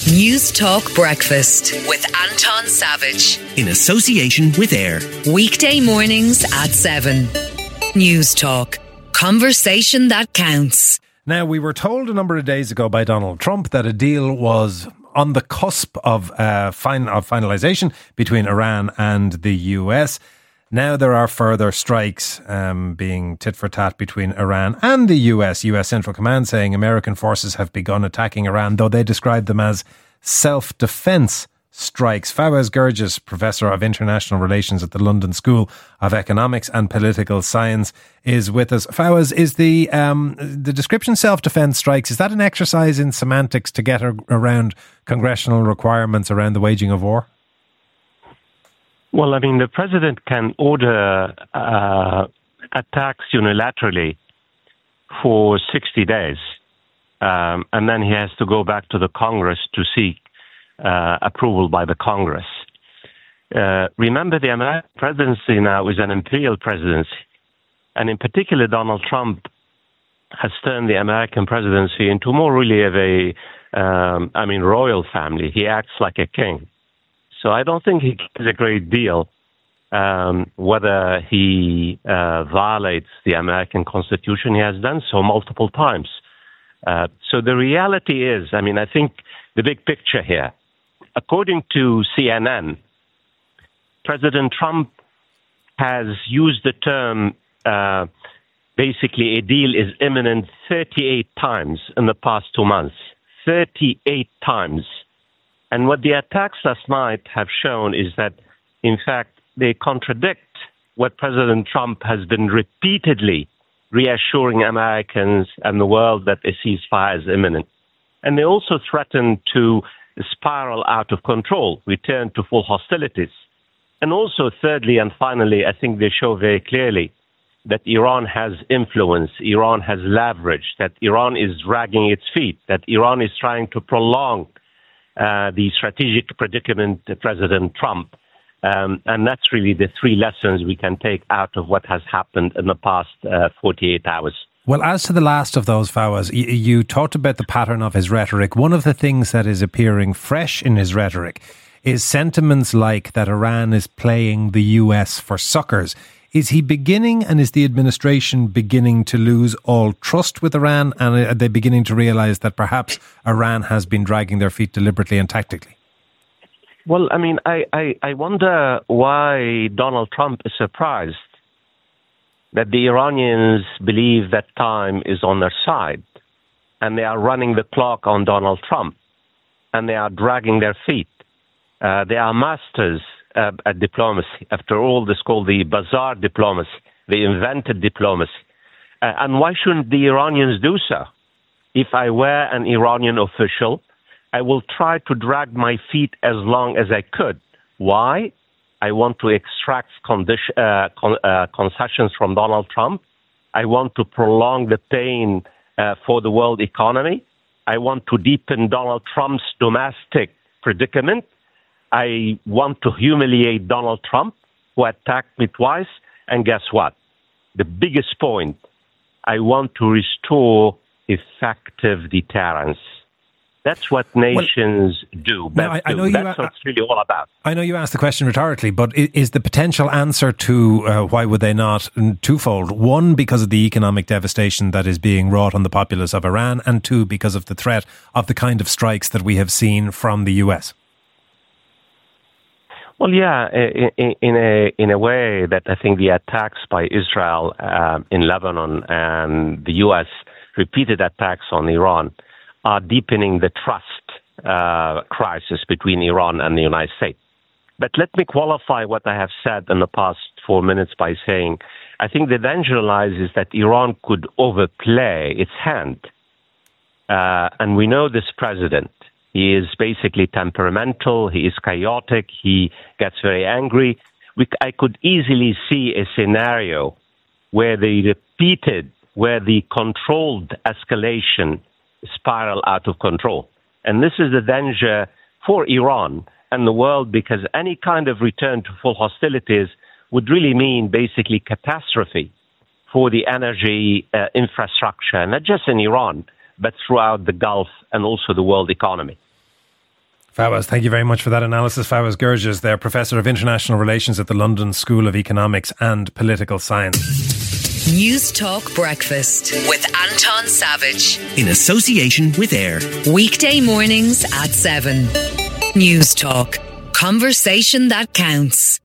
News Talk Breakfast with Anton Savage. In association with AIR. Weekday mornings at 7. News Talk. Conversation that counts. Now, we were told a number of days ago by Donald Trump that a deal was on the cusp of finalisation between Iran and the US. Now there are further strikes being tit for tat between Iran and the US. US Central Command saying American forces have begun attacking Iran, though they describe them as self-defence strikes. Fawaz Gerges, Professor of International Relations at the London School of Economics and Political Science, is with us. Fawaz, is the description self-defence strikes, is that an exercise in semantics to get around congressional requirements around the waging of war? Well, I mean, the president can order attacks unilaterally for 60 days, and then he has to go back to the Congress to seek approval by the Congress. Remember, the American presidency now is an imperial presidency, and in particular, Donald Trump has turned the American presidency into more really of a, royal family. He acts like a king. So I don't think he cares a great deal whether he violates the American Constitution. He has done so multiple times. So the reality is, I think the big picture here, according to CNN, President Trump has used the term, basically a deal is imminent 38 times in the past 2 months. 38 times. And what the attacks last night have shown is that, in fact, they contradict what President Trump has been repeatedly reassuring Americans and the world that a ceasefire is imminent. And they also threaten to spiral out of control, return to full hostilities. And also, thirdly and finally, I think they show very clearly that Iran has influence, Iran has leverage, that Iran is dragging its feet, that Iran is trying to prolong the strategic predicament of President Trump. And that's really the three lessons we can take out of what has happened in the past 48 hours. Well, as to the last of those, Fawaz, you talked about the pattern of his rhetoric. One of the things that is appearing fresh in his rhetoric is sentiments like that Iran is playing the US for suckers. Is he beginning, and is the administration beginning to lose all trust with Iran? And are they beginning to realise that perhaps Iran has been dragging their feet deliberately and tactically? Well, I wonder why Donald Trump is surprised that the Iranians believe that time is on their side, and they are running the clock on Donald Trump, and they are dragging their feet. They are masters at diplomacy. After all, this is called the bazaar diplomacy. They invented diplomacy. And why shouldn't the Iranians do so? If I were an Iranian official, I will try to drag my feet as long as I could. Why? I want to extract concessions from Donald Trump. I want to prolong the pain for the world economy. I want to deepen Donald Trump's domestic predicament. I want to humiliate Donald Trump, who attacked me twice. And guess what? The biggest point, I want to restore effective deterrence. That's what nations do. That's what it's really all about. I know you asked the question rhetorically, but is the potential answer to why would they not twofold? One, because of the economic devastation that is being wrought on the populace of Iran, and two, because of the threat of the kind of strikes that we have seen from the US? Well, yeah, in a way that I think the attacks by Israel in Lebanon and the U.S. repeated attacks on Iran are deepening the trust crisis between Iran and the United States. But let me qualify what I have said in the past 4 minutes by saying I think the danger lies is that Iran could overplay its hand. And we know this president. He is basically temperamental. He is chaotic. He gets very angry. I could easily see a scenario where the controlled escalation spiral out of control. And this is the danger for Iran and the world, because any kind of return to full hostilities would really mean basically catastrophe for the energy infrastructure, not just in Iran, but throughout the Gulf and also the world economy. Fawaz, thank you very much for that analysis. Fawaz Gerges, they're Professor of International Relations at the London School of Economics and Political Science. News Talk Breakfast with Anton Savage. In association with AIR. Weekday mornings at 7. News Talk. Conversation that counts.